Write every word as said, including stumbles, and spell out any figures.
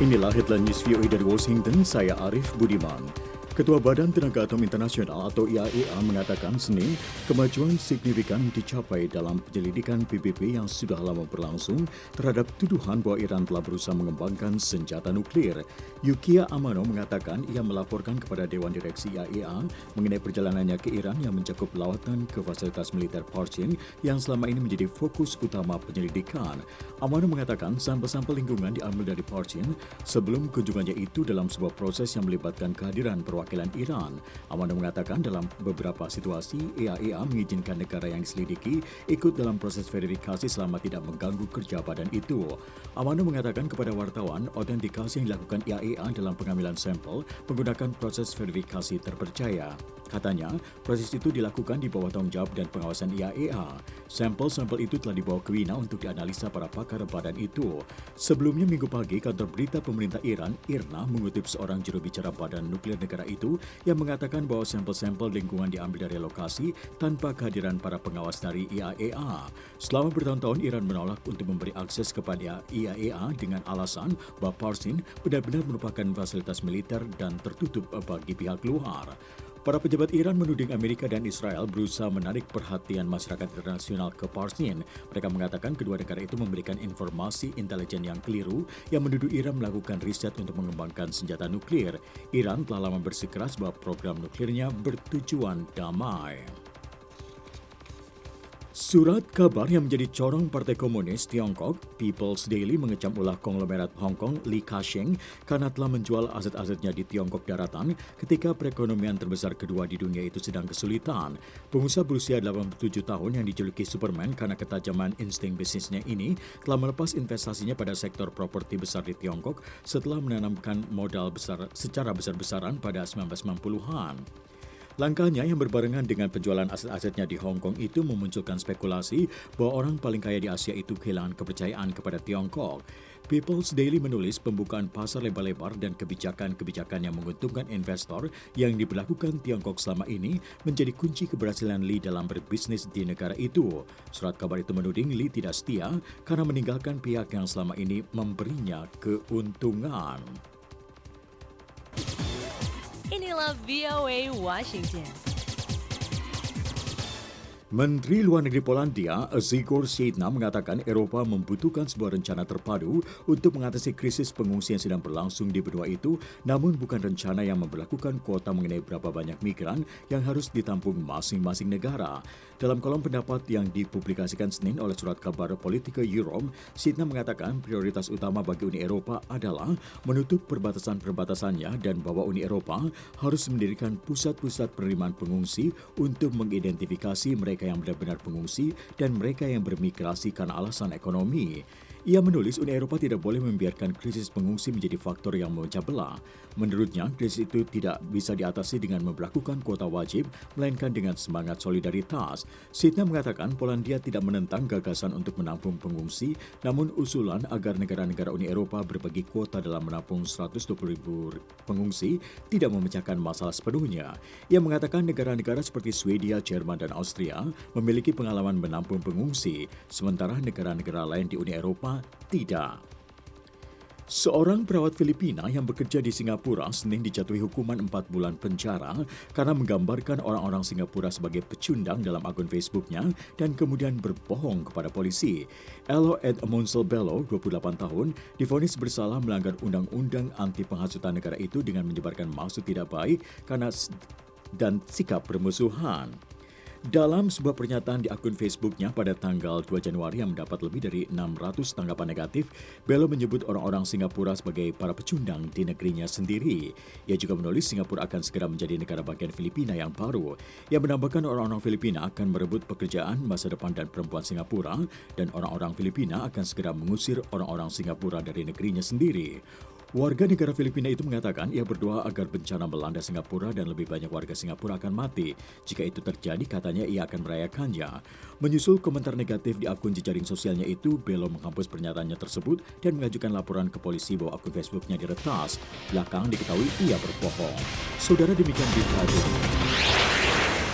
Inilah headline news V O A dari Washington, saya Arif Budiman. Ketua Badan Tenaga Atom Internasional atau I A E A mengatakan Senin kemajuan signifikan dicapai dalam penyelidikan P B B yang sudah lama berlangsung terhadap tuduhan bahwa Iran telah berusaha mengembangkan senjata nuklir. Yukiya Amano mengatakan ia melaporkan kepada Dewan Direksi I A E A mengenai perjalanannya ke Iran yang mencakup lawatan ke fasilitas militer Parchin yang selama ini menjadi fokus utama penyelidikan. Amano mengatakan sampel-sampel lingkungan diambil dari Parchin sebelum kunjungannya itu dalam sebuah proses yang melibatkan kehadiran perwakilan Perwakilan Iran. Amano mengatakan dalam beberapa situasi I A E A mengizinkan negara yang diselidiki ikut dalam proses verifikasi selama tidak mengganggu kerja badan itu. Amano mengatakan kepada wartawan autentikasi yang dilakukan I A E A dalam pengambilan sampel menggunakan proses verifikasi terpercaya. Katanya, proses itu dilakukan di bawah tanggung jawab dan pengawasan I A E A. Sampel-sampel itu telah dibawa ke Wina untuk dianalisa para pakar badan itu. Sebelumnya minggu pagi, kantor berita pemerintah Iran, I R N A, mengutip seorang juru bicara Badan Nuklir Negara itu yang mengatakan bahwa sampel-sampel lingkungan diambil dari lokasi tanpa kehadiran para pengawas dari I A E A. Selama bertahun-tahun, Iran menolak untuk memberi akses kepada I A E A dengan alasan bahwa Parchin benar-benar merupakan fasilitas militer dan tertutup bagi pihak luar. Para pejabat Iran menuding Amerika dan Israel berusaha menarik perhatian masyarakat internasional ke Parchin. Mereka mengatakan kedua negara itu memberikan informasi intelijen yang keliru yang menuduh Iran melakukan riset untuk mengembangkan senjata nuklir. Iran telah lama bersikeras bahwa program nuklirnya bertujuan damai. Surat kabar yang menjadi corong Partai Komunis Tiongkok, People's Daily mengecam ulah konglomerat Hong Kong Li Ka-shing karena telah menjual aset-asetnya di Tiongkok daratan ketika perekonomian terbesar kedua di dunia itu sedang kesulitan. Pengusaha berusia delapan puluh tujuh tahun yang dijuluki Superman karena ketajaman insting bisnisnya ini telah melepas investasinya pada sektor properti besar di Tiongkok setelah menanamkan modal besar secara besar-besaran pada sembilan belas sembilan puluhan. Langkahnya yang berbarengan dengan penjualan aset-asetnya di Hong Kong itu memunculkan spekulasi bahwa orang paling kaya di Asia itu kehilangan kepercayaan kepada Tiongkok. People's Daily menulis pembukaan pasar lebar-lebar dan kebijakan-kebijakan yang menguntungkan investor yang diberlakukan Tiongkok selama ini menjadi kunci keberhasilan Li dalam berbisnis di negara itu. Surat kabar itu menuding Li tidak setia karena meninggalkan pihak yang selama ini memberinya keuntungan. Inilah V O A Washington. Menteri Luar Negeri Polandia, Igor Shidner mengatakan Eropa membutuhkan sebuah rencana terpadu untuk mengatasi krisis pengungsi yang sedang berlangsung di benua itu, namun bukan rencana yang memberlakukan kuota mengenai berapa banyak migran yang harus ditampung masing-masing negara. Dalam kolom pendapat yang dipublikasikan Senin oleh surat kabar Politika Europe, Shidner mengatakan prioritas utama bagi Uni Eropa adalah menutup perbatasan-perbatasannya dan bahwa Uni Eropa harus mendirikan pusat-pusat penerimaan pengungsi untuk mengidentifikasi mereka yang benar-benar pengungsi dan mereka yang bermigrasi karena alasan ekonomi. Ia menulis Uni Eropa tidak boleh membiarkan krisis pengungsi menjadi faktor yang memecah belah. Menurutnya, krisis itu tidak bisa diatasi dengan memberlakukan kuota wajib, melainkan dengan semangat solidaritas. Shidner mengatakan Polandia tidak menentang gagasan untuk menampung pengungsi, namun usulan agar negara-negara Uni Eropa berbagi kuota dalam menampung seratus dua puluh ribu pengungsi tidak memecahkan masalah sepenuhnya. Ia mengatakan negara-negara seperti Swedia, Jerman, dan Austria memiliki pengalaman menampung pengungsi, sementara negara-negara lain di Uni Eropa tidak. Seorang perawat Filipina yang bekerja di Singapura Senin dijatuhi hukuman empat bulan penjara karena menggambarkan orang-orang Singapura sebagai pecundang dalam akun Facebooknya dan kemudian berbohong kepada polisi. Elo Edmonsel Bello, dua puluh delapan tahun, divonis bersalah melanggar undang-undang anti penghasutan negara itu dengan menyebarkan maksud tidak baik karena dan sikap bermusuhan. Dalam sebuah pernyataan di akun Facebooknya pada tanggal dua Januari yang mendapat lebih dari enam ratus tanggapan negatif, Bello menyebut orang-orang Singapura sebagai para pecundang di negerinya sendiri. Ia juga menulis Singapura akan segera menjadi negara bagian Filipina yang baru. Ia menambahkan orang-orang Filipina akan merebut pekerjaan, masa depan dan perempuan Singapura, dan orang-orang Filipina akan segera mengusir orang-orang Singapura dari negerinya sendiri. Warga negara Filipina itu mengatakan ia berdoa agar bencana melanda Singapura dan lebih banyak warga Singapura akan mati. Jika itu terjadi, katanya ia akan merayakannya. Menyusul komentar negatif di akun jejaring sosialnya itu, Bello menghapus pernyataannya tersebut dan mengajukan laporan ke polisi bahwa akun Facebooknya diretas. Belakangan diketahui ia berbohong. Saudara, demikian berita.